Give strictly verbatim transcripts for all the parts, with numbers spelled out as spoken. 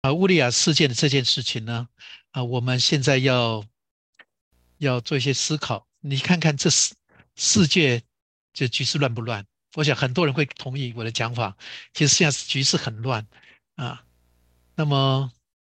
啊，乌利亚事件的这件事情呢，啊，我们现在要要做一些思考。你看看这世世界这局势乱不乱？我想很多人会同意我的讲法。其实现在局势很乱啊。那么，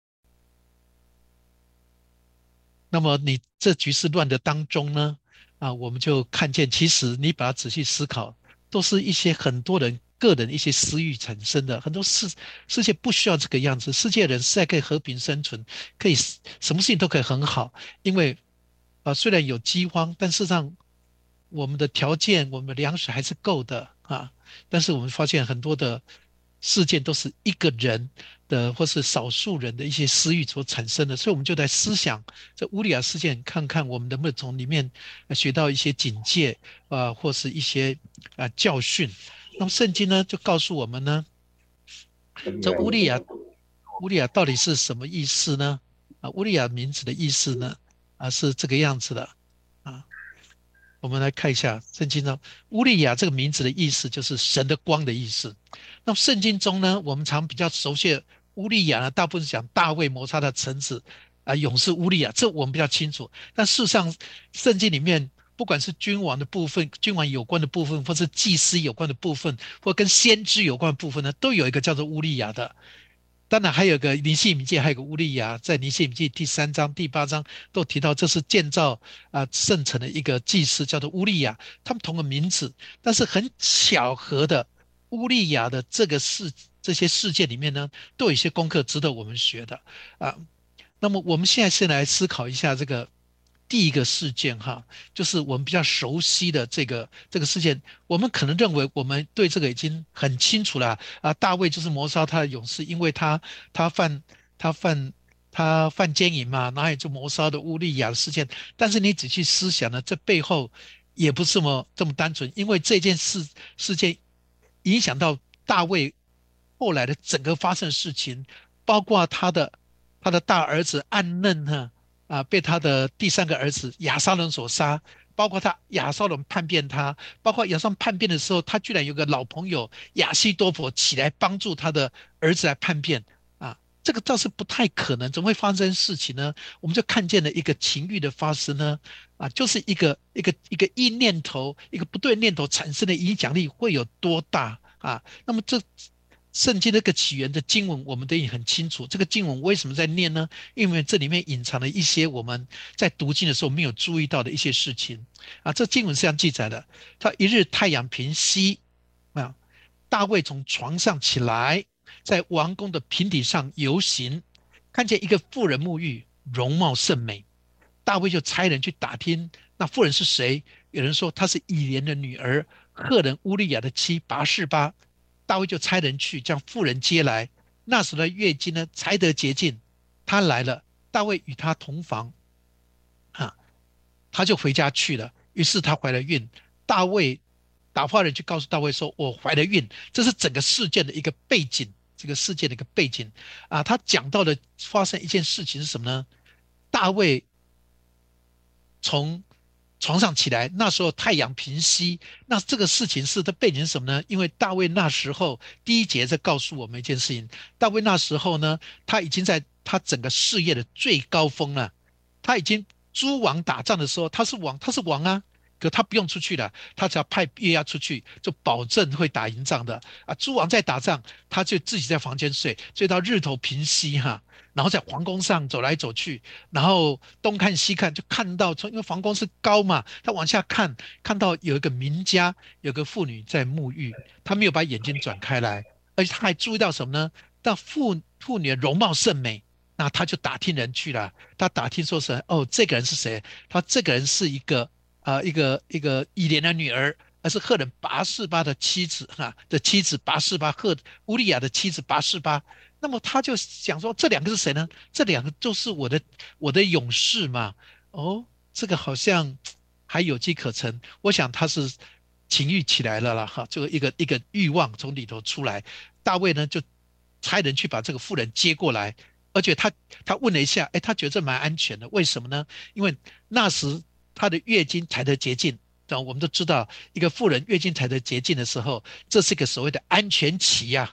那么你这局势乱的当中呢，啊，我们就看见，其实你把它仔细思考，都是一些很多人个人一些私欲产生的。很多世世界不需要这个样子，世界人实在可以和平生存，可以什么事情都可以很好。因为啊，虽然有饥荒，但事实上我们的条件，我们的粮食还是够的啊。但是我们发现很多的事件都是一个人的或是少数人的一些私欲所产生的，所以我们就在思想这乌里亚事件，看看我们能不能从里面呃学到一些警戒啊、呃或是一些啊、呃教训。那么圣经呢就告诉我们呢，这乌利亚乌利亚到底是什么意思呢？啊，乌利亚名字的意思呢？啊，是这个样子的啊。我们来看一下圣经中乌利亚这个名字的意思，就是神的光的意思。那么圣经中呢，我们常比较熟悉的乌利亚呢，大部分是讲大卫谋杀的臣子啊，勇士乌利亚，这我们比较清楚。但事实上，圣经里面不管是君王的部分、君王有关的部分，或是祭司有关的部分，或跟先知有关的部分呢，都有一个叫做乌利亚的。当然还有个尼希米记，还有个乌利亚，在尼希米记第三章、第八章都提到，这是建造啊、圣城的一个祭司，叫做乌利亚，他们同个名字。但是很巧合的，乌利亚的这个事这些事件里面呢，都有一些功课值得我们学的啊。那么我们现在先来思考一下这个第一个事件哈，就是我们比较熟悉的这个这个事件。我们可能认为我们对这个已经很清楚了啊。大卫就是谋杀他的勇士，因为他他犯他犯他犯奸淫嘛，然后也就谋杀的乌利亚的事件。但是你仔细思想呢，这背后也不是这么这么单纯，因为这件事事件影响到大卫后来的整个发生的事情，包括他的他的大儿子暗嫩哈啊被他的第三个儿子亚沙龙所杀，包括他亚沙龙叛变他，包括亚沙龙叛变的时候，他居然有个老朋友亚西多伯起来帮助他的儿子来叛变啊。这个倒是不太可能，怎么会发生事情呢？我们就看见了一个情欲的发生呢，啊，就是一个一个一个一念头，一个不对念头产生的影响力会有多大啊？那么这圣经这个起源的经文，我们都已经很清楚。这个经文为什么在念呢？因为这里面隐藏了一些我们在读经的时候没有注意到的一些事情啊。这经文是这样记载的：他一日太阳平西啊，大卫从床上起来，在王宫的平底上游行，看见一个妇人沐浴，容貌甚美。大卫就差人去打听那妇人是谁。有人说她是以莲的女儿，赫人乌利亚的妻拔示巴。大卫就差人去将妇人接来。那时的月经呢才得洁净。她来了，大卫与她同房啊，她就回家去了。于是她怀了孕。大卫打发人去告诉大卫说：“我怀了孕。”这是整个事件的一个背景，这个事件的一个背景啊。他讲到的发生一件事情是什么呢？大卫从床上起来，那时候太阳平西。那这个事情是的背景是什么呢？因为大卫那时候第一节在告诉我们一件事情：大卫那时候呢，他已经在他整个事业的最高峰了。他已经诸王打仗的时候，他是王，他是王啊。可他不用出去了，他只要派约押出去，就保证会打赢仗的啊。诸王在打仗，他就自己在房间睡，睡到日头平西哈，然后在皇宫上走来走去，然后东看西看，就看到从因为皇宫是高嘛，他往下看，看到有一个民家，有个妇女在沐浴。他没有把眼睛转开来，而且他还注意到什么呢？但妇妇女的容貌甚美。那他就打听人去了。他打听说是哦，这个人是谁？他这个人是一个啊、呃一个一个以莲的女儿，而是赫人拔示巴的妻子哈、的妻子拔示巴，赫乌利亚的妻子拔示巴。那么他就想说，这两个是谁呢？这两个就是我的我的勇士嘛。哦，这个好像还有机可乘。我想他是情欲起来了啦，哈，这个一个一个欲望从里头出来。大卫呢就差人去把这个妇人接过来。而且他他问了一下，哎，他觉得这蛮安全的。为什么呢？因为那时她的月经才得洁净。啊，我们都知道，一个妇人月经才得洁净的时候，这是一个所谓的安全期呀、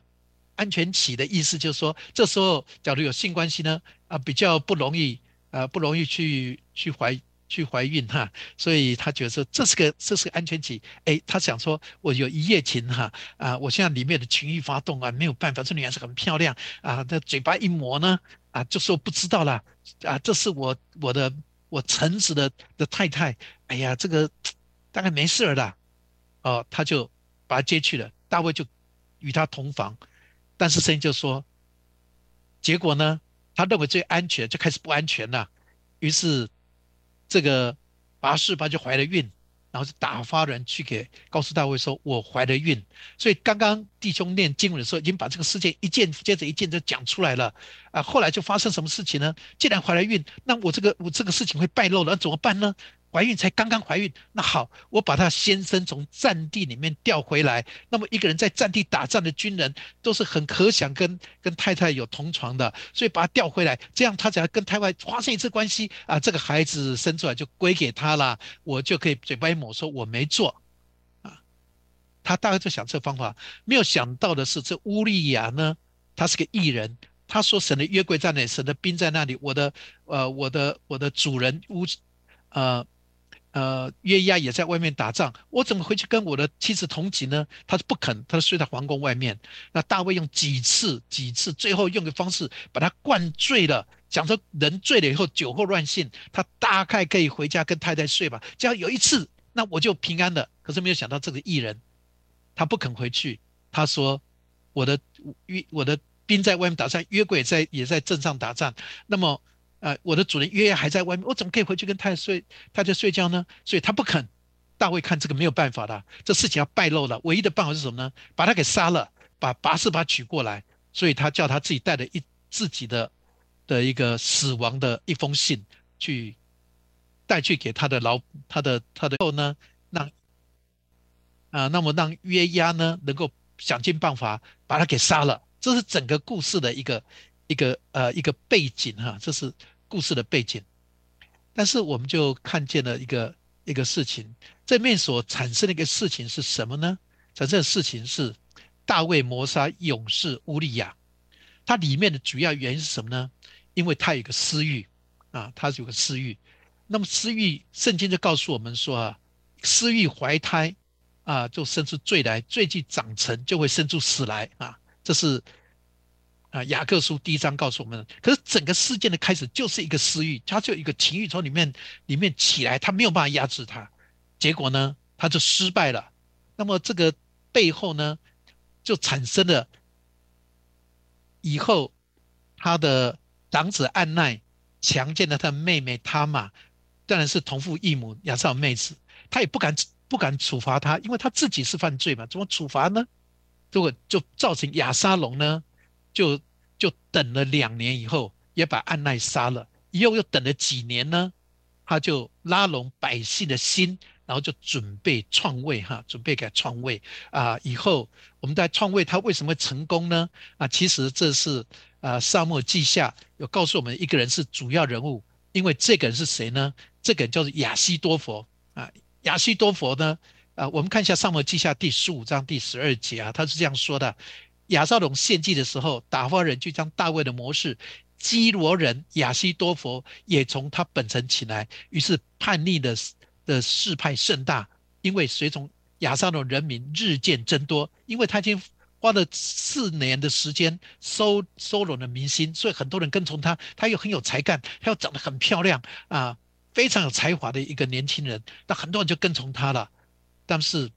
安全期的意思就是说，这时候假如有性关系呢，啊，比较不容易，啊，不容易去去怀去怀孕哈，所以他觉得说这是个这是个安全期。哎，他想说我有一夜情哈，啊，我现在里面的情欲发动啊，没有办法，这女孩子很漂亮啊，那嘴巴一磨呢，啊，就说不知道啦，啊，这是我我的我诚实的的太太，哎呀，这个大概没事了啦。哦，他就把他接去了，大卫就与他同房，但是圣经就说，结果呢，他认为最安全，就开始不安全了，于是这个拔示巴就怀了孕，然后就打发人去给告诉大卫说，我怀了孕。所以刚刚弟兄念经文的时候，已经把这个事件一件接着一件就讲出来了啊。后来就发生什么事情呢？既然怀了孕，那我这个我这个事情会败露了，那怎么办呢？怀孕才刚刚怀孕，那好，我把他先生从战地里面调回来。那么一个人在战地打仗的军人，都是很可想跟跟太太有同床的，所以把他调回来，这样他只要跟太太发生一次关系啊，这个孩子生出来就归给他了，我就可以嘴巴一抹说我没做啊。他大概就想这方法，没有想到的是，这乌利亚呢，他是个义人。他说：“神的约柜在那里，神的兵在那里，我的呃，我的我的主人乌呃呃，约押也在外面打仗，我怎么回去跟我的妻子同寝呢？他是不肯，他睡在皇宫外面。那大卫用几次几次，最后用个方式把他灌醉了，讲说人醉了以后酒后乱性，他大概可以回家跟太太睡吧。只要有一次，那我就平安了。可是没有想到这个艺人，他不肯回去，他说我的约我的兵在外面打仗，约柜在也在镇上打仗，那么。呃，我的主人约还在外面，我怎么可以回去跟太太睡太太睡觉呢？所以他不肯。大卫看这个没有办法了，这事情要败露了，唯一的办法是什么呢？把他给杀了，把拔示巴娶过来。所以他叫他自己带了一自己的的一个死亡的一封信去带去给他的老他的他的后呢，让啊、呃那么让约押呢能够想尽办法把他给杀了。这是整个故事的一个一个呃一个背景哈，这是故事的背景。但是我们就看见了一个一个事情，这面所产生的一个事情是什么呢？产生的事情是大卫谋杀勇士乌利亚，它里面的主要原因是什么呢？因为他有个私欲啊，他有个私欲。那么私欲，圣经就告诉我们说啊，私欲怀胎啊，就生出罪来，罪既长成，就会生出死来啊。这是啊，雅各书第一章告诉我们，可是整个事件的开始就是一个私欲，他就有一个情欲从里面里面起来，他没有办法压制他，结果呢，他就失败了。那么这个背后呢，就产生了以后他的长子暗奈强奸了他的妹妹他玛，当然是同父异母亚萨尔妹子，他也不敢不敢处罚他，因为他自己是犯罪嘛，怎么处罚呢？结果就造成亚沙龙呢，就就等了两年以后，也把暗奈杀了。以后又等了几年呢，他就拉拢百姓的心，然后就准备篡位哈，准备给他篡位啊。以后我们在篡位，他为什么会成功呢？啊，其实这是啊，沙漠记下有告诉我们一个人是主要人物，因为这个人是谁呢？这个人叫做亚西多佛啊。亚西多佛呢？啊，我们看一下《撒母耳记下》第十五章第十二节啊，他是这样说的：亚撒龙献祭的时候，打发人去将大卫的谋士基罗人亚西多佛也从他本城起来，于是叛逆的的事派甚大，因为随从亚撒龙人民日渐增多，因为他已经花了四年的时间收收拢了民心，所以很多人跟从他，他又很有才干，他又长得很漂亮啊，非常有才华的一个年轻人，那很多人就跟从他了。但是，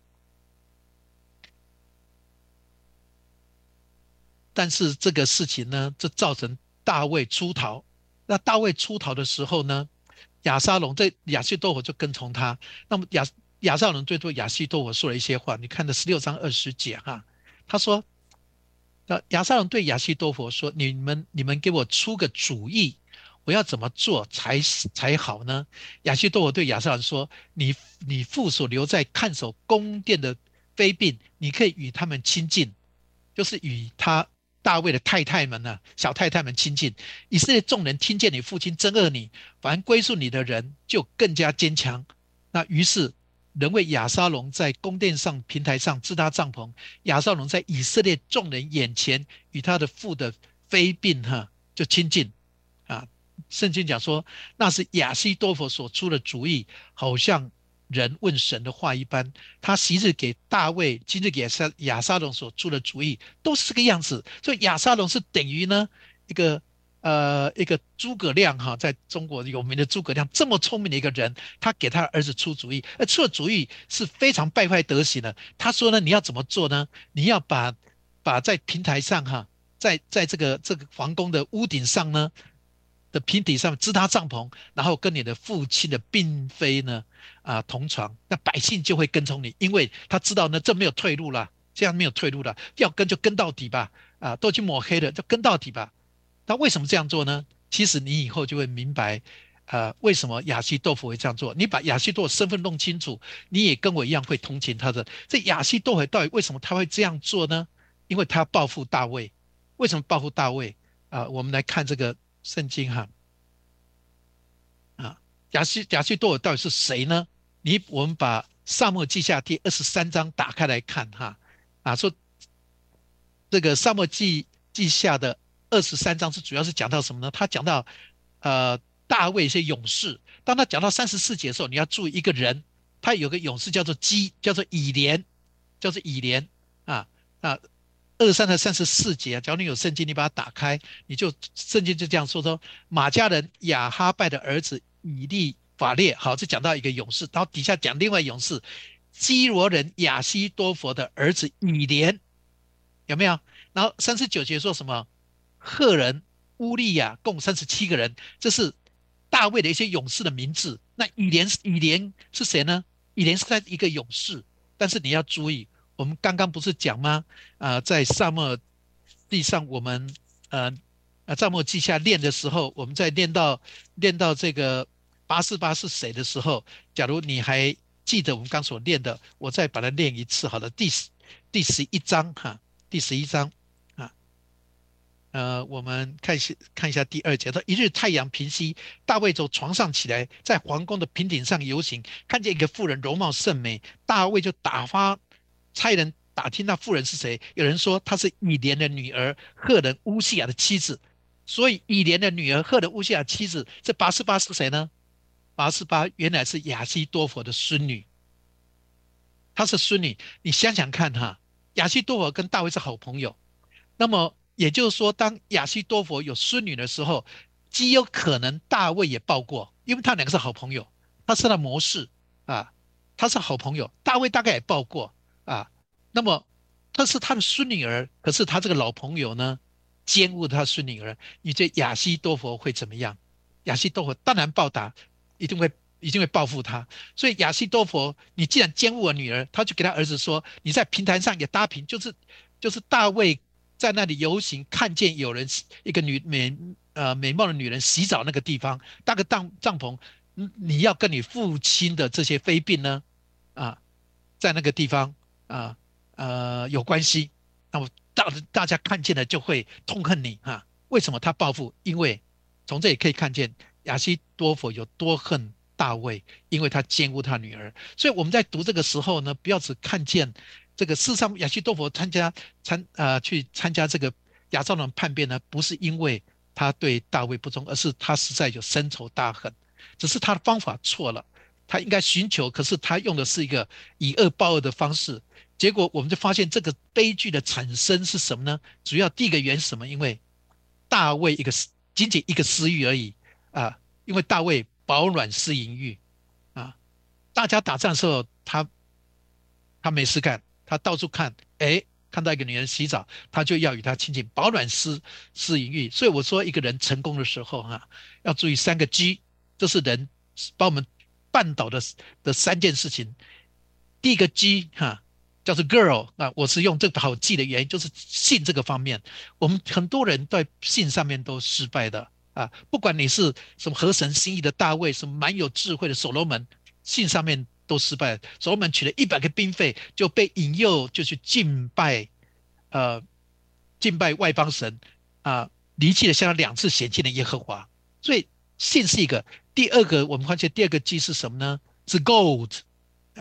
但是这个事情呢，就造成大卫出逃。那大卫出逃的时候呢，亚沙龙这亚西多佛就跟从他。那么亚亚沙龙对对亚西多佛说了一些话，你看的十六章二十节哈，他说：那亚沙龙对亚西多佛说：“你们你们给我出个主意，我要怎么做才才好呢？”亚西多佛对亚沙龙说：“你你父所留在看守宫殿的妃嫔，你可以与他们亲近，就是与他大卫的太太们呢、啊小太太们亲近。以色列众人听见你父亲憎恶你，凡归顺你的人就更加坚强。”那于是人为亚沙龙在宫殿上平台上支搭帐篷，亚沙龙在以色列众人眼前与他的父的妃嫔哈就亲近啊。圣经讲说，那是亚希多弗所出的主意，好像人问神的话一般。他昔日给大卫，今日给亚沙龙所出的主意，都是这个样子。所以亚沙龙是等于呢一个呃一个诸葛亮哈，在中国有名的诸葛亮，这么聪明的一个人，他给他儿子出主意，而出的主意是非常败坏德行的。他说呢，你要怎么做呢？你要把把在平台上哈，在在这个这个皇宫的屋顶上呢。的平底上支搭帐篷，然后跟你的父亲的嫔妃呢啊、呃、同床，那百姓就会跟从你，因为他知道呢这没有退路了，这样没有退路了，要跟就跟到底吧，啊、呃、都已经抹黑了，就跟到底吧。那为什么这样做呢？其实你以后就会明白，呃，为什么亚希多弗会这样做。你把亚希多弗身份弄清楚，你也跟我一样会同情他的。这亚希多弗到底为什么他会这样做呢？因为他要报复大卫。为什么报复大卫？啊、呃，我们来看这个。圣经哈啊，亚希亚希多弗到底是谁呢？你我们把撒母耳记下第二十三章打开来看哈啊，说这个撒母耳记记下的二十三章是主要是讲到什么呢？他讲到呃大卫一些勇士。当他讲到三十四节的时候，你要注意一个人，他有个勇士叫做基，叫做以连，叫做以连啊啊。二十三和三十四节，假如你有圣经，你把它打开，你就圣经就这样说说，马加人亚哈拜的儿子以利法列，好，这讲到一个勇士，然后底下讲另外勇士基罗人亚希多弗的儿子以连，有没有？然后三十九节说什么？赫人乌利亚共三十七个人，这是大卫的一些勇士的名字。那以连以连是谁呢？以连是在一个勇士，但是你要注意。我们刚刚不是讲吗？啊、呃，在撒母耳地上，我们呃呃撒母耳记下练的时候，我们在练到练到这个八四八是谁的时候，假如你还记得我们刚所练的，我再把它练一次好了。第十第十一章哈，第十一章啊，呃，我们看一下看一下第二节，说一日太阳平西，大卫从床上起来，在皇宫的平顶上游行，看见一个妇人容貌甚美，大卫就打发。差人打听那妇人是谁，有人说她是以连的女儿赫人乌西亚的妻子，所以以连的女儿赫人乌西亚的妻子，这拔示巴是谁呢？拔示巴原来是亚希多弗的孙女，她是孙女。你想想看哈，亚希多弗跟大卫是好朋友，那么也就是说，当亚希多弗有孙女的时候，极有可能大卫也抱过，因为他两个是好朋友，他是他谋士啊，他是好朋友，大卫大概也抱过。啊，那么她是他的孙女儿，可是他这个老朋友呢，奸污他孙女儿，你这亚希多弗会怎么样？亚希多弗当然报答，一定会一定会报复他。所以亚希多弗，你既然奸污我女儿，他就给他儿子说，你在平台上也搭平，就是就是大卫在那里游行，看见有人一个女美呃美貌的女人洗澡那个地方搭个帐帐篷，你要跟你父亲的这些妃嫔呢啊，在那个地方。啊呃有关系，那么大大家看见了就会痛恨你啊？为什么他报复？因为从这里可以看见亚希多弗有多恨大卫，因为他奸污他女儿。所以我们在读这个时候呢，不要只看见这个。事实上，亚希多弗参加参呃去参加这个亚撒龙叛变呢，不是因为他对大卫不忠，而是他实在有深仇大恨，只是他的方法错了。他应该寻求，可是他用的是一个以恶报恶的方式，结果我们就发现这个悲剧的产生是什么呢？主要第一个原因是什么？因为大卫一个仅仅一个私欲而已啊，因为大卫饱暖思淫欲啊，大家打仗的时候他他没事干，他到处看，哎，看到一个女人洗澡，他就要与她亲近，饱暖思思淫欲。所以我说一个人成功的时候哈、啊，要注意三个 G， 这是人把我们绊倒的的三件事情。第一个 G 哈，叫做 girl 啊，我是用这个好记的原因，就是性这个方面，我们很多人在性上面都失败的啊。不管你是什么合神心意的大卫，什么蛮有智慧的所罗门，性上面都失败。所罗门娶了一百个嫔妃，就被引诱就去敬拜，呃，敬拜外邦神啊，离弃了向他两次显现的耶和华。所以性是一个。第二个，我们发现第二个 G 是什么呢？是 gold 啊，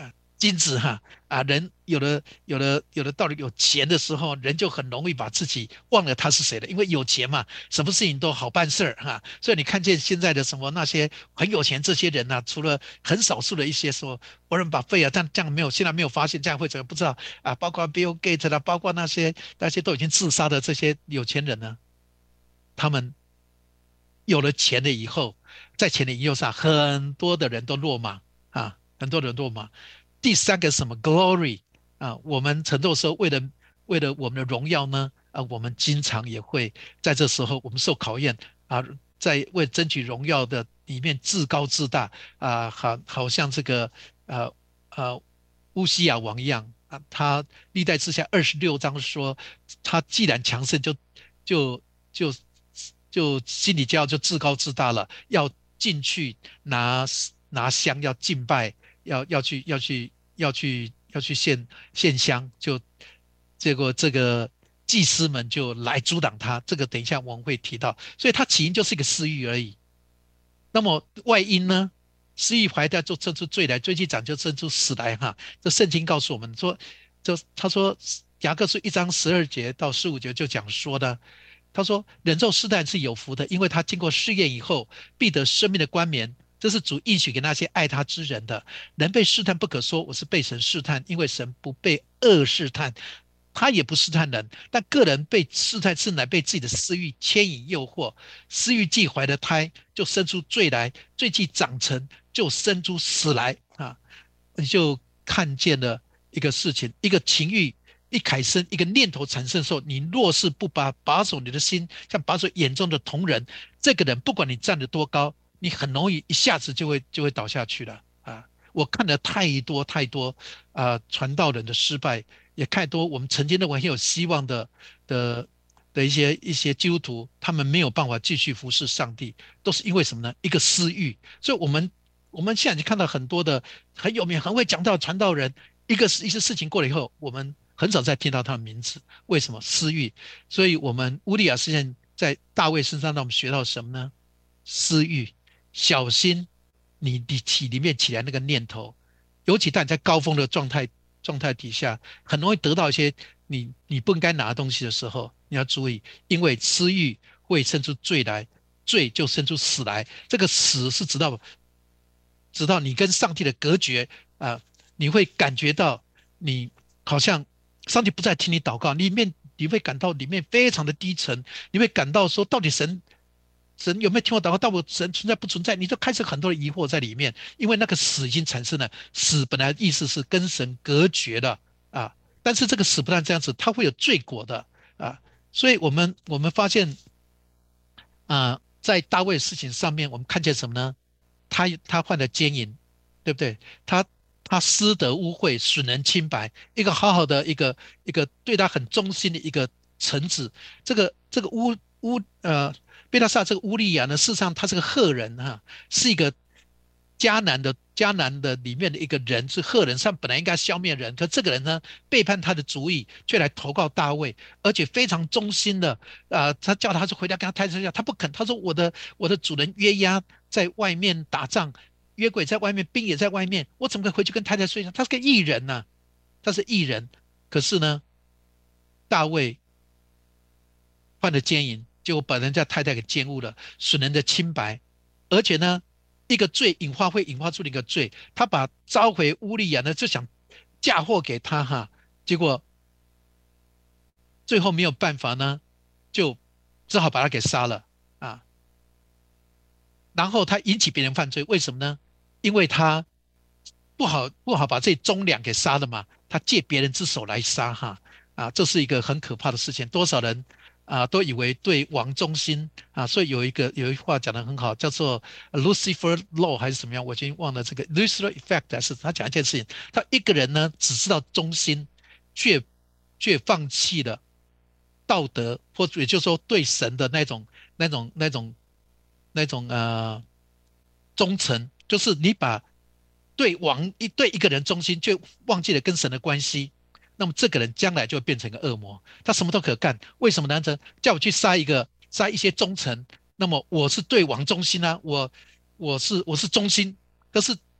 金子哈啊，人有了有了有了到了有钱的时候，人就很容易把自己忘了他是谁了，因为有钱嘛，什么事情都好办事儿哈。所以你看见现在的什么那些很有钱这些人呢、啊，除了很少数的一些说沃伦巴菲啊，但这样没有现在没有发现这样会怎么不知道啊？包括 Bill Gates 啦，包括那些那些都已经自杀的这些有钱人呢，他们有了钱了以后，在钱的引诱上，很多的人都落马啊，很多人落马。第三个是什么 glory 啊，我们很多时候为了为了我们的荣耀呢啊，我们经常也会在这时候我们受考验啊，在为争取荣耀的里面自高自大啊，好好像这个呃呃乌西亚王一样啊，他历代志下二十六章说，他既然强盛就就就就心里就要就自高自大了，要进去拿拿香要敬拜，要要去要去要去要去献献香，就结果这个祭司们就来阻挡他，这个等一下我们会提到，所以他起因就是一个私欲而已。那么外因呢？私欲怀胎就生出罪来，罪既长就生出死来。哈，这圣经告诉我们说，就他说雅各书一章十二节到十五节就讲说的，他说忍受试探是有福的，因为他经过试验以后，必得生命的冠冕。这是主应许给那些爱他之人的。人被试探不可说我是被神试探，因为神不被恶试探，他也不试探人。但个人被试探是乃被自己的私欲牵引诱惑，私欲既怀了胎，就生出罪来；罪既长成，就生出死来啊！你就看见了一个事情，一个情欲一开生，一个念头产生的时候，你若是不把把守你的心，像把守眼中的瞳人，这个人不管你站得多高，你很容易一下子就会就会倒下去了啊！我看了太多太多啊，传道人的失败，也太多我们曾经认为很有希望的的的一些一些基督徒，他们没有办法继续服侍上帝，都是因为什么呢？一个私欲。所以，我们我们现在就看到很多的很有名、很会讲道的传道人，一个一些事情过了以后，我们很少再听到他的名字。为什么？私欲。所以，我们乌利亚事件在大卫身上让我们学到什么呢？私欲，小心你你起里面起来那个念头，尤其当你在高峰的状态状态底下，很容易得到一些你你不应该拿的东西的时候，你要注意，因为私欲会生出罪来，罪就生出死来。这个死是直到直到你跟上帝的隔绝啊、呃你会感觉到你好像上帝不再听你祷告，里面你会感到里面非常的低沉，你会感到说，到底神神有没有听我祷告？到底神存在不存在？你就开始很多的疑惑在里面，因为那个死已经产生了。死本来的意思是跟神隔绝了啊，但是这个死不但这样子，它会有罪果的啊。所以我们我们发现啊，在大卫的事情上面，我们看见什么呢？他他犯了奸淫，对不对？他他私德污秽，损人清白，一个好好的一个一个对他很忠心的一个臣子，这个这个乌乌呃贝拉萨这个乌利亚呢，事实上他是个赫人哈、啊，是一个迦南的迦南的里面的一个人，是赫人，上本来应该消灭人，可这个人呢背叛他的主意，却来投靠大卫，而且非常忠心的啊、呃他叫他说回家跟他太太讲，他不肯，他说我的我的主人约押在外面打仗。约柜在外面，兵也在外面，我怎么可以回去跟太太睡觉？他是个艺人呐、啊，他是艺人。可是呢，大卫犯了奸淫，结果把人家太太给奸污了，损人的清白。而且呢，一个罪引发会引发出一个罪，他把召回乌利亚呢就想嫁祸给他哈，结果最后没有办法呢，就只好把他给杀了啊。然后他引起别人犯罪，为什么呢？因为他不好不好把这忠良给杀了嘛，他借别人之手来杀哈啊，这是一个很可怕的事情。多少人啊都以为对王忠心啊，所以有一个有一句话讲得很好，叫做 Lucifer Law 还是怎么样，我已经忘了这个 Lucifer Effect 还是他讲一件事情，他一个人呢只知道忠心，却却放弃了道德，或者也就是说对神的那种那种那种那种呃忠诚，就是你把对王一对一个人忠心，却忘记了跟神的关系，那么这个人将来就会变成一个恶魔，他什么都可干。为什么呢？叫我去杀一个杀一些忠臣，那么我是对王忠心啊，我我是我是忠心，可是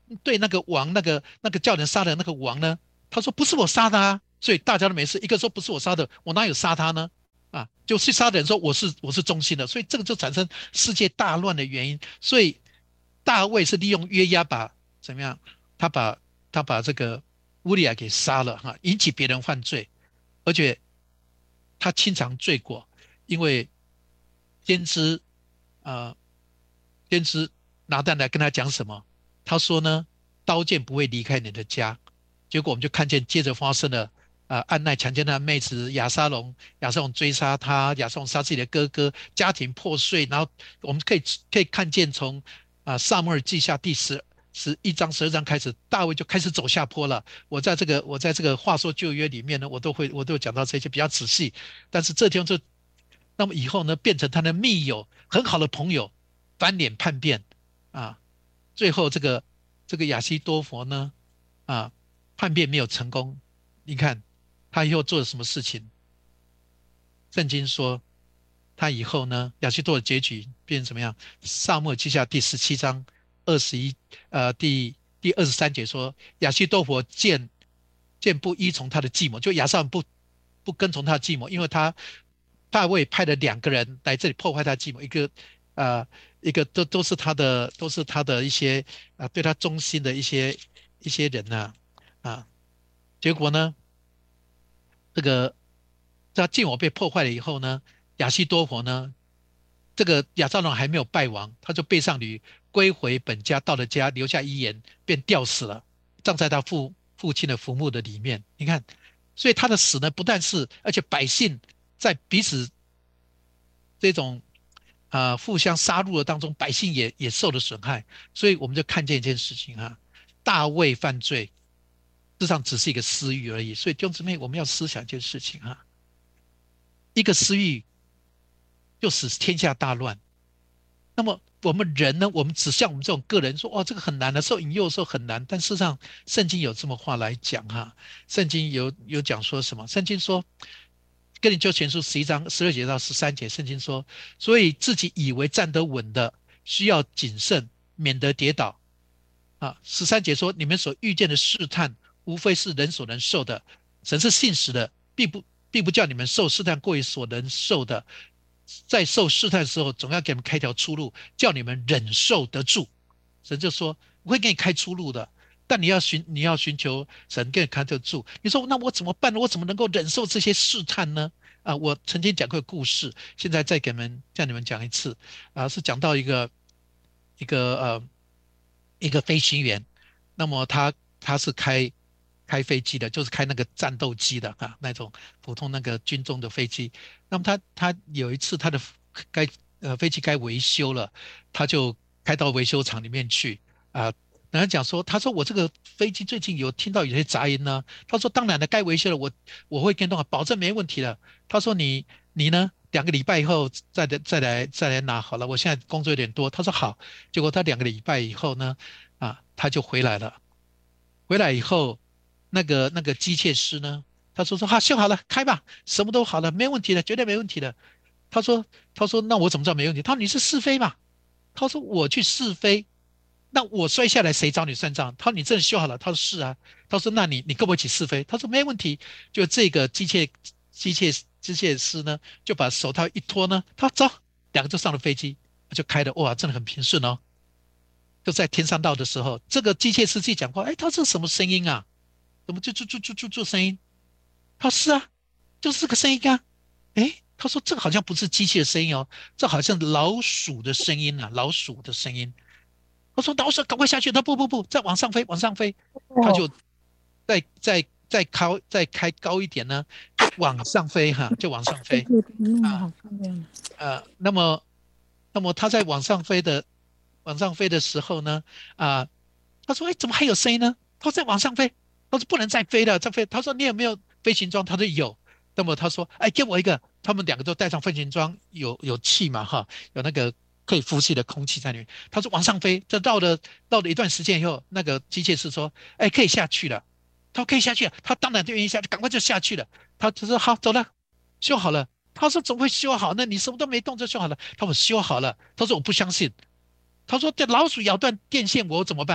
对那个王那个那个叫人杀的那个王呢，他说不是我杀的啊，所以大家都没事。一个说不是我杀的，我哪有杀他呢？啊，就去杀的人说我是我是忠心的，所以这个就产生世界大乱的原因。所以大卫是利用约押把怎么样？他把他把这个乌利亚给杀了哈，引起别人犯罪，而且他清偿罪过，因为先知呃先知拿单来跟他讲什么？他说呢，刀剑不会离开你的家。结果我们就看见接着发生了。呃，暗奈强奸他的妹子亚沙龙，亚沙龙追杀他，亚沙龙杀自己的哥哥，家庭破碎。然后我们可以可以看见从啊、呃撒母耳记下第十十一章十二章开始，大卫就开始走下坡了。我在这个我在这个话说旧约里面呢，我都会我都有讲到这些比较仔细。但是这地方就那么以后呢，变成他的密友，很好的朋友，翻脸叛变啊，最后这个这个亚西多佛呢啊叛变没有成功。你看他以后做了什么事情？圣经说他以后呢，亚西多的结局变成怎么样？撒母耳记下第十七章二十一呃第第二十三节说，亚西多佛见见不依从他的计谋，就亚撒龙不不跟从他的计谋，因为他大卫派了两个人来这里破坏他的计谋，一个呃一个都都是他的都是他的一些啊、呃对他忠心的一些一些人呐啊，啊结果呢？这个这晋我被破坏了以后呢，亚西多佛呢，这个亚撒龙还没有败亡，他就背上驴归回本家，到了家留下遗言，便吊死了，葬在他父父亲的坟墓的里面。你看，所以他的死呢，不但是，而且百姓在彼此这种啊、呃互相杀戮的当中，百姓也也受了损害。所以我们就看见一件事情啊，大卫犯罪，事实上只是一个私欲而已。所以弟兄姊妹，我们要思想一件事情啊，一个私欲就使天下大乱。那么我们人呢？我们只像我们这种个人说，哦，这个很难的，受引诱的时候很难。但事实上，圣经有这么话来讲哈，圣经有有讲说什么？圣经说，跟你就前书十一章十二节到十三节，圣经说，所以自己以为站得稳的，需要谨慎，免得跌倒。啊，十三节说，你们所遇见的试探，无非是人所能受的。神是信实的，并不并不叫你们受试探过于所能受的。在受试探的时候，总要给你们开条出路，叫你们忍受得住。神就说，我会给你开出路的，但你要寻你要寻求神给你开得住。你说那我怎么办呢？我怎么能够忍受这些试探呢？啊，我曾经讲过故事，现在再给你们向你们讲一次。啊，是讲到一个一个呃一个飞行员，那么他他是开开飞机的，就是开那个战斗机的啊，那种普通那个军中的飞机。那么他他有一次他的该呃飞机该维修了，他就开到维修厂里面去啊。人家讲说，他说我这个飞机最近有听到有些杂音呢。他说当然了，该维修了，我我会跟动，保证没问题的。他说你你呢，两个礼拜以后再来再来再来拿好了。我现在工作有点多。他说好。结果他两个礼拜以后呢，啊，他就回来了。回来以后，那个那个机械师呢，他说说好，修好了，开吧，什么都好了，没问题的，绝对没问题的。他说他说那我怎么知道没问题？他说你是试飞嘛？他说我去试飞，那我摔下来谁找你算账？他说你真的修好了？他说是啊。他说那你你跟我一起试飞？他说没问题。就这个机械机械机械师呢，就把手套一脱呢，他说走，两个就上了飞机，就开的哇，真的很平顺哦。就在天上道的时候，这个机械司机讲话，哎，他这什么声音啊？怎么就就就就就就声音？他说是啊，就是这个声音啊。哎，他说这个好像不是机器的声音哦，这好像老鼠的声音啊，老鼠的声音。他说老鼠赶快下去，他不不不，再往上飞，往上飞。他哦， 就再再再高再开高一点呢，就往上飞哈，就往上飞这个弄得啊。 好漂亮。 呃，那么，那么他在往上飞的往上飞的时候呢，啊、他说：“哎，怎么还有声音呢？”他说：“在往上飞。”他说：“不能再飞了，再飞。”他说：“你有没有飞行装？”他说：“有。”那么他说：“哎，给我一个。”他们两个都带上飞行装，有有气嘛，哈，有那个可以呼吸的空气在里面。他说：“往上飞。”这绕了绕了一段时间以后，那个机械师说：“哎，可以下去了。”他说：“可以下去了。”他当然就愿意下去，赶快就下去了。他就说：“好，走了，修好了。”他说怎么会修好呢？你什么都没动就修好了？他说修好了。他说我不相信。他说这老鼠咬断电线，我怎么办呢、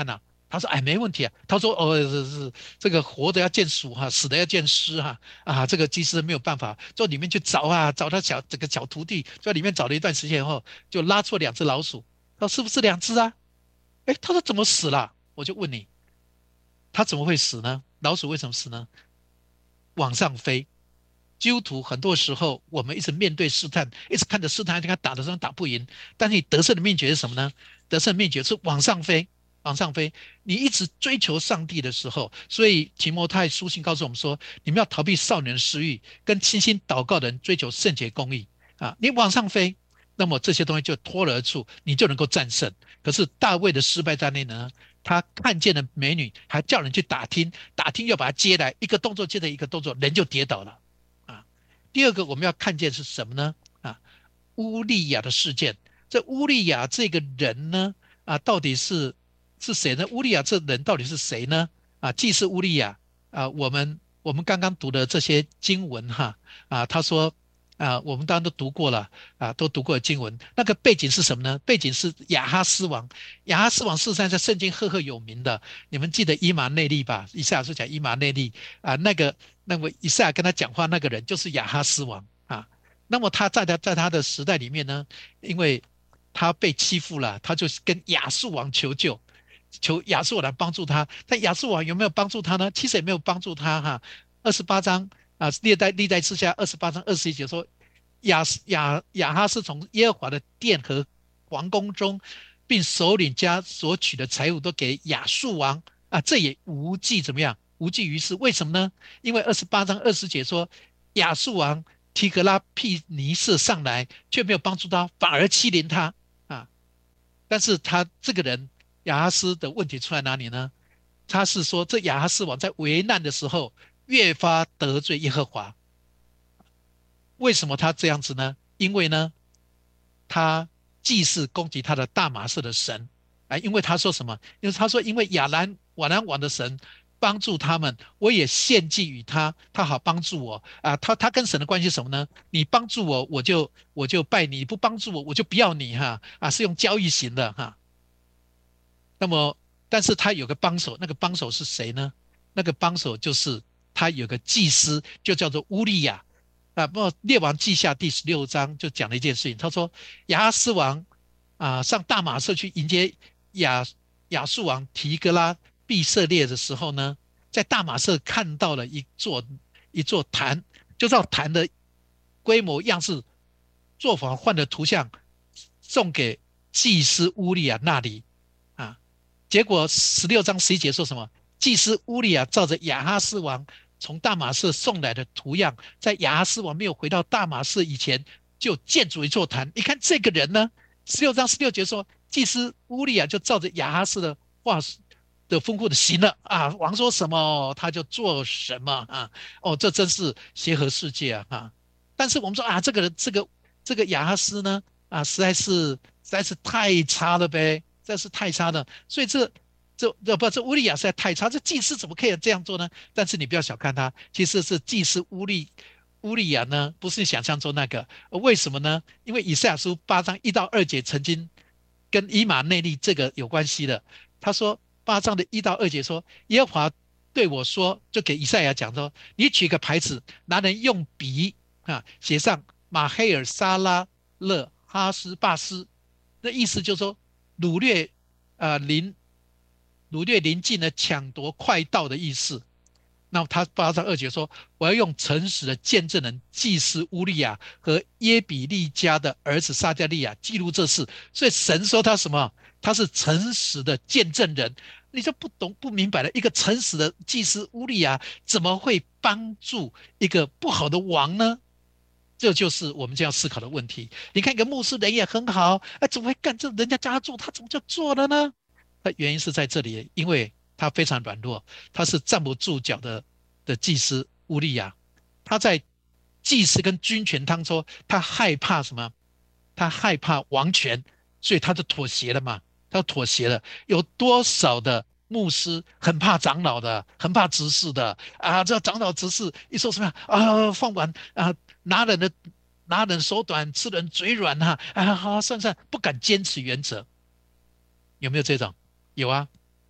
他说：“哎，没问题啊。”他说：“哦，是是，这个活的要见鼠哈，死的要见尸哈。啊，这个祭司没有办法，就里面去找啊，找他小这个小徒弟，在里面找了一段时间后，就拉出两只老鼠。他说是不是两只啊？哎，他说怎么死了？我就问你，他怎么会死呢？老鼠为什么死呢？往上飞。基督徒很多时候，我们一直面对试探，一直看着试探，跟他打的时候打不赢。但是你得胜的秘诀是什么呢？得胜的秘诀是往上飞，往上飞。你一直追求上帝的时候，所以提摩太书信告诉我们说，你们要逃避少年的私欲，跟清心祷告的人追求圣洁公义啊。你往上飞，那么这些东西就脱而出，你就能够战胜。可是大卫的失败在哪呢？他看见了美女，还叫人去打听，打听又把她接来，一个动作接着一个动作，人就跌倒了。啊，第二个我们要看见是什么呢？啊，乌利亚的事件。这乌利亚这个人呢，啊，到底是是谁呢？乌利亚这人到底是谁呢？啊，既是乌利亚啊，我们我们刚刚读的这些经文哈，啊，他说啊，我们当然都读过了啊，都读过经文。那个背景是什么呢？背景是亚哈斯王。亚哈斯王事实上在圣经赫赫有名的，你们记得以马内利吧？以赛亚书讲以马内利啊，那个那么以赛亚跟他讲话那个人就是亚哈斯王啊。那么他在他在他的时代里面呢，因为他被欺负了，他就跟亚述王求救，求亚述王来帮助他。但亚述王有没有帮助他呢？其实也没有帮助他哈。二十八章啊，历代历代之下二十八章二十一节说，亚亚亚哈是从耶和华的殿和皇宫中，并首领家所取的财物都给亚述王啊，这也无济怎么样？无济于事。为什么呢？因为二十八章二十节说，亚述王提格拉庇尼色上来，却没有帮助他，反而欺凌他啊。但是他这个人亚哈斯的问题出在哪里呢？他是说这亚哈斯王在危难的时候越发得罪耶和华。为什么他这样子呢？因为呢，他祭祀攻击他的大马士的神啊，因为他说什么？因为他说，因为亚兰瓦兰王的神帮助他们，我也献祭与他，他好帮助我啊。他他跟神的关系是什么呢？你帮助我，我就我就拜你；不帮助我，我就不要你哈啊，是用交易型的哈。那么，但是他有个帮手，那个帮手是谁呢？那个帮手就是他有个祭司，就叫做乌利亚啊。不，列王记下第十六章就讲了一件事情，他说亚哈斯王啊上大马色去迎接亚亚述王提格拉毕色列的时候呢，在大马色看到了一座一座坛，就照坛的规模样式做法换的图像送给祭司乌利亚那里啊。结果十六章十一节说什么？祭司乌利亚照着亚哈斯王从大马士送来的图样，在亚哈斯王没有回到大马士以前，就建筑一座坛。你看这个人呢，十六章十六节说，祭司乌利亚就照着亚哈斯的话的吩咐的行了啊，王说什么他就做什么啊。哦，这真是协和世界啊！啊但是我们说啊，这个这个这个亚哈斯呢，啊，实在是实在是太差了呗，实在是太差了。所以这这这不这乌利亚实在太差，这祭司怎么可以这样做呢？但是你不要小看他，其实是祭司乌利乌利亚呢，不是你想象中那个。为什么呢？因为以赛亚书八章一到二节曾经跟以马内利这个有关系的。他说八章的一到二节说，耶和华对我说，就给以赛亚讲说，你取个牌子，拿人用笔啊写上马黑尔沙拉勒哈斯巴斯，那意思就是说掳掠啊临掳掠临近的抢夺快道的意思。那他八章二节说，我要用诚实的见证人祭司乌利亚和耶比利家的儿子撒迦利亚记录这事。所以神说他什么？他是诚实的见证人。你就不懂不明白了，一个诚实的祭司乌利亚怎么会帮助一个不好的王呢？这就是我们就要思考的问题。你看一个牧师人也很好，哎，怎么会干这？人家叫他做，他怎么就做了呢？他原因是在这里，因为他非常软弱，他是站不住脚的的祭司乌利亚。他在祭司跟军权当中，他害怕什么？他害怕王权，所以他就妥协了嘛。他妥协了。有多少的牧师很怕长老的，很怕执事的啊？这长老执事一说什么样啊，放完啊，拿人的拿人手短，吃人嘴软哈啊，啊，好算算，不敢坚持原则。有没有这种？有啊。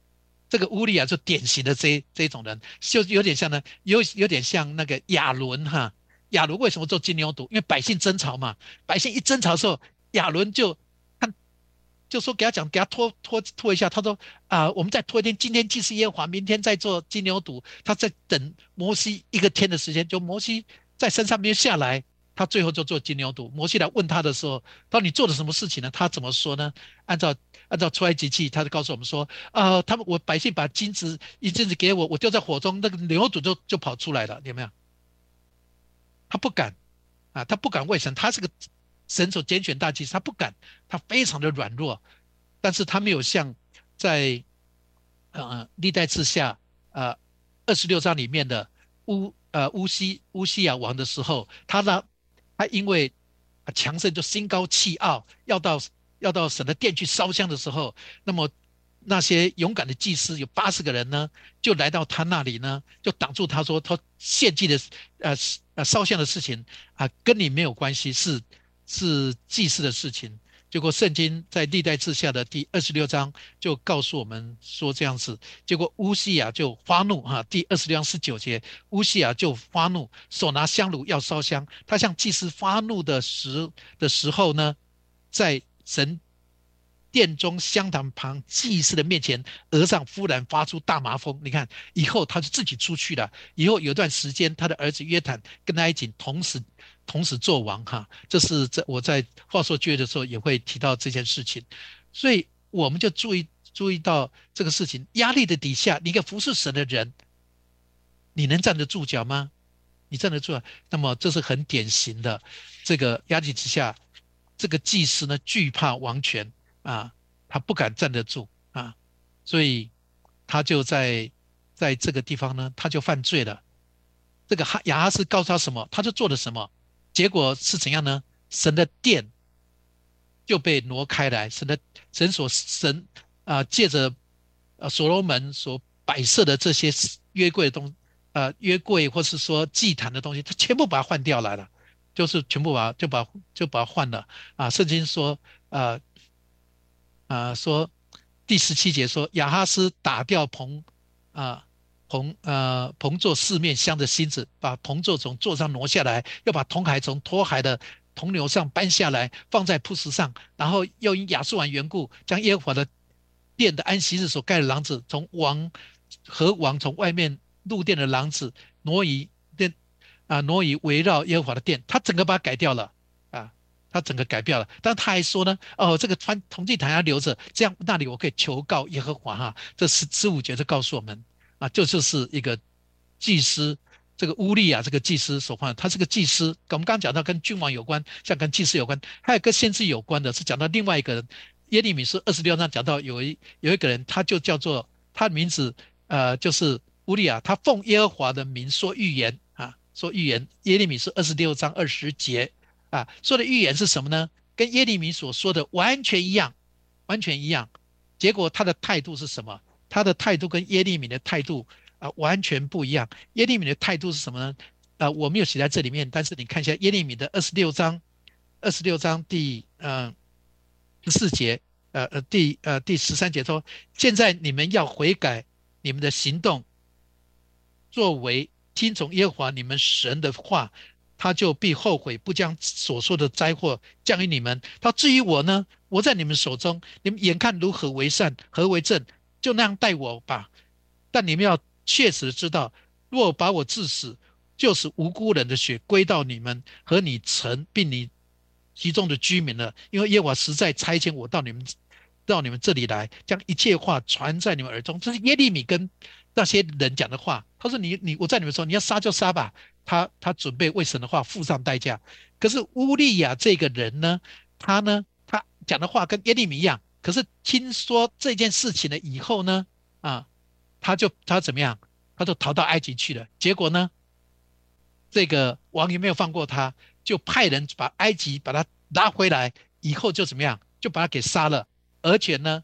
这个乌利亚就典型的这这种人，就有点像呢，有有点像那个亚伦哈。亚伦为什么做金牛犊？因为百姓争吵嘛，百姓一争吵的时候，亚伦就看就说给他讲，给他拖拖拖一下。他说啊、呃我们再拖一天，今天祭司耶和华，明天再做金牛犊。他在等摩西一个天的时间，就摩西在山上没有下来，他最后就做金牛犊。摩西来问他的时候，他说你做了什么事情呢？他怎么说呢？按照按照出埃及记，他就告诉我们说，啊，他们我百姓把金子一金子给我，我丢在火中，那个牛犊就就跑出来了，有没有？他不敢啊，他不敢为神，他是个神所拣选大祭司，他不敢，他非常的软弱，但是他没有像在呃历代志下呃二十六章里面的乌呃乌西乌西亚王的时候，他呢他因为啊强盛就心高气傲，要到要到神的殿去烧香的时候，那么那些勇敢的祭司有八十个人呢，就来到他那里呢，就挡住他说他献祭的呃呃烧香的事情啊，跟你没有关系，是是祭司的事情。结果圣经在历代志下的第二十六章就告诉我们说这样子，结果乌西雅就发怒哈，第二十六章十九节，乌西雅就发怒，手拿香炉要烧香。他向祭司发怒的时的时候呢，在神殿中香坛旁祭司的面前，额上忽然发出大麻风。你看，以后他就自己出去了。以后有段时间，他的儿子约坦跟他一起同时同时做王哈。这是在我在话说剧的时候也会提到这件事情，所以我们就注意注意到这个事情。压力的底下，你一个服侍神的人，你能站得住脚吗？你站得住啊？那么这是很典型的，这个压力之下，这个祭司呢惧怕王权啊，他不敢站得住啊，所以他就在在这个地方呢，他就犯罪了。这个哈亚哈斯告诉他什么，他就做了什么，结果是怎样呢？神的殿就被挪开来，神的神所神啊、呃借着呃所罗门所摆设的这些约柜的东呃约柜或是说祭坛的东西，他全部把它换掉来了，就是全部把就把就把它换了啊。圣经说呃啊、呃说第十七节说亚哈斯打掉棚啊。棚呃棚座四面镶的芯子，把棚座从座上挪下来，又把铜海从托海的铜牛上搬下来，放在铺石上，然后又因亚述王缘故，将耶和华的殿的安息日所盖的廊子，从王和王从外面入殿的廊子挪移殿啊挪移围绕耶和华的殿，他整个把它改掉了啊。他整个改掉了，但他还说呢，哦，这个穿铜祭坛要留着，这样那里我可以求告耶和华哈。这十十五节就告诉我们啊，这就是一个祭司，这个乌利亚这个祭司所犯，他是个祭司。我们刚刚讲到跟君王有关，像跟祭司有关，还有跟先知有关的是讲到另外一个人。耶利米书二十六章讲到有一有一个人，他就叫做他的名字呃就是乌利亚，他奉耶和华的名说预言啊，说预言。耶利米书二十六章二十节。啊，说的预言是什么呢？跟耶利米所说的完全一样，完全一样。结果他的态度是什么？他的态度跟耶利米的态度啊完全不一样。耶利米的态度是什么呢？啊，我没有写在这里面，但是你看一下耶利米的二十六章，二十六章第嗯十四节，呃呃第呃第十三节说，现在你们要悔改你们的行动，作为听从耶和华你们神的话，他就必后悔，不将所说的灾祸降于你们。他至于我呢，我在你们手中，你们眼看如何为善，何为正，就那样待我吧。但你们要确实知道，若把我致死，就是无辜人的血归到你们和你城，并你其中的居民了。因为耶和华实在差遣我到你们到你们这里来，将一切话传在你们耳中。这是耶利米跟那些人讲的话。他说你你我在你们说你要杀就杀吧。他他准备为神的话付上代价。可是乌利亚这个人呢，他呢他讲的话跟耶利米一样。可是听说这件事情了以后呢，啊，他就他怎么样？他就逃到埃及去了。结果呢，这个王也没有放过他，就派人把埃及把他拉回来，以后就怎么样？就把他给杀了，而且呢，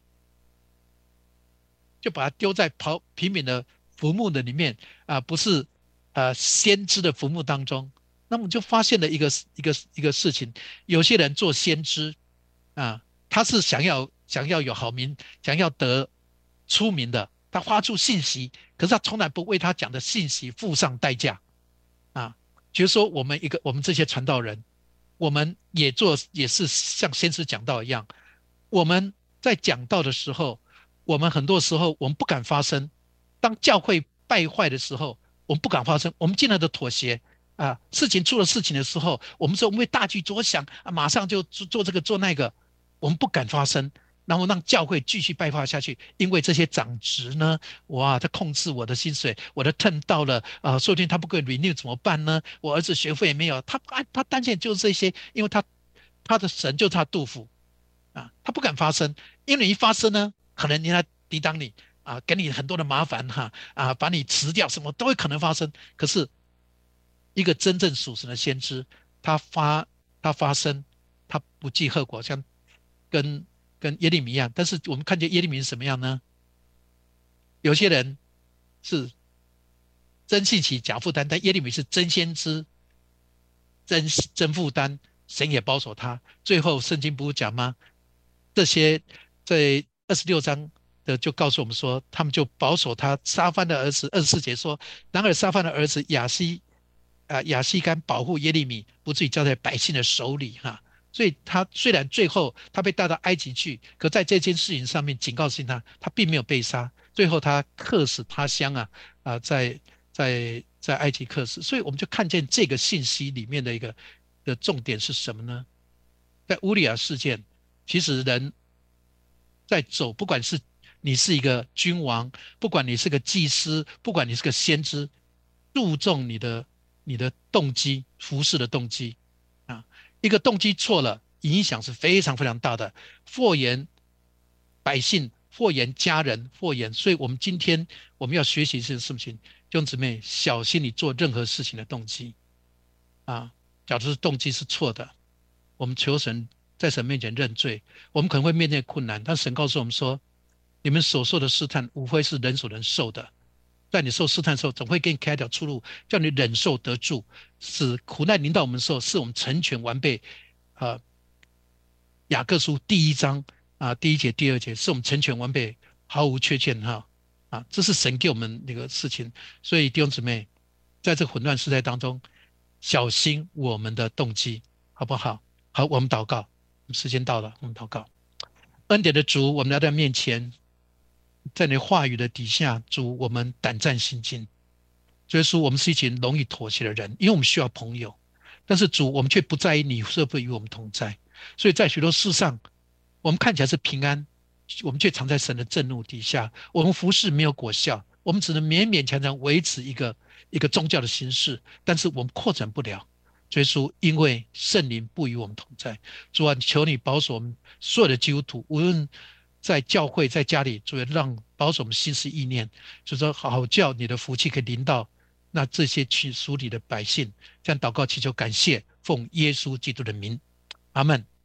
就把他丢在刨平民的坟墓的里面啊，不是呃先知的坟墓当中。那么就发现了一个一个一个事情，有些人做先知啊，他是想要想要有好名，想要得出名的。 他发出信息，可是他从来不为他讲的信息付上代价啊。比如说我们一个我们这些传道人，我们也做也是像先知讲道一样，我们在讲道的时候，我们很多时候我们不敢发声。当教会败坏的时候，我们不敢发声，我们尽量的妥协啊。事情出了事情的时候，我们说我们为大局着想啊，马上就做做这个做那个，我们不敢发声，然后让教会继续败坏下去。因为这些长职呢，哇，他控制我的薪水，我的 turn 到了啊，说不定他不给 renew 怎么办呢？我儿子学费也没有，他他他担心就是这些，因为他他的神就差杜甫啊，他不敢发声，因为你一发声呢，可能人家抵挡你啊，给你很多的麻烦哈啊，把你辞掉，什么都会可能发生。可是一个真正属神的先知，他发他发声，他不计后果，像跟跟耶利米一样。但是我们看见耶利米是什么样呢？有些人是真信息假负担，但耶利米是真先知，真真负担，神也保守他。最后圣经不是讲吗？这些在二十六章的就告诉我们说，他们就保守他。沙番的儿子二十四节说，然而沙番的儿子亚西啊、呃、亚西干保护耶利米，不至于交在百姓的手里哈。所以他虽然最后他被带到埃及去，可在这件事情上面警告性他，他并没有被杀。最后他客死他乡啊啊、呃，在在在埃及客死。所以我们就看见这个信息里面的一个的重点是什么呢？在乌利亚事件，其实人在走，不管是你是一个君王，不管你是个祭司，不管你是个先知，注重你的你的动机，服侍的动机啊，一个动机错了，影响是非常非常大的，祸延百姓，祸延家人，祸延。所以我们今天我们要学习这件事情，弟兄姊妹，小心你做任何事情的动机啊，假如是动机是错的，我们求神在神面前认罪。我们可能会面对困难，但神告诉我们说，你们所受的试探无非是人所能受的，在你受试探的时候，总会给你开一条出路，叫你忍受得住。使苦难临到我们的时候，是我们成全完备。呃，雅各书第一章啊、第一节、第二节，是我们成全完备，毫无缺陷哈啊，这是神给我们那个事情。所以弟兄姊妹，在这混乱时代当中，小心我们的动机，好不好？好，我们祷告，时间到了，我们祷告。恩典的主，我们来到面前，在你话语的底下，主，我们胆战心惊。所以说，我们是一群容易妥协的人，因为我们需要朋友，但是主，我们却不在意你是否与我们同在。所以在许多事上，我们看起来是平安，我们却藏在神的震怒底下。我们服侍没有果效，我们只能勉勉强强维持一个一个宗教的形式，但是我们扩展不了。所以说，因为圣灵不与我们同在，主啊，求你保守我们所有的基督徒，无论在教会、在家里，主要让保守我们心思意念，就说好叫你的福气可以临到那这些去属你的百姓。这样祷告祈求感谢，奉耶稣基督的名，阿们。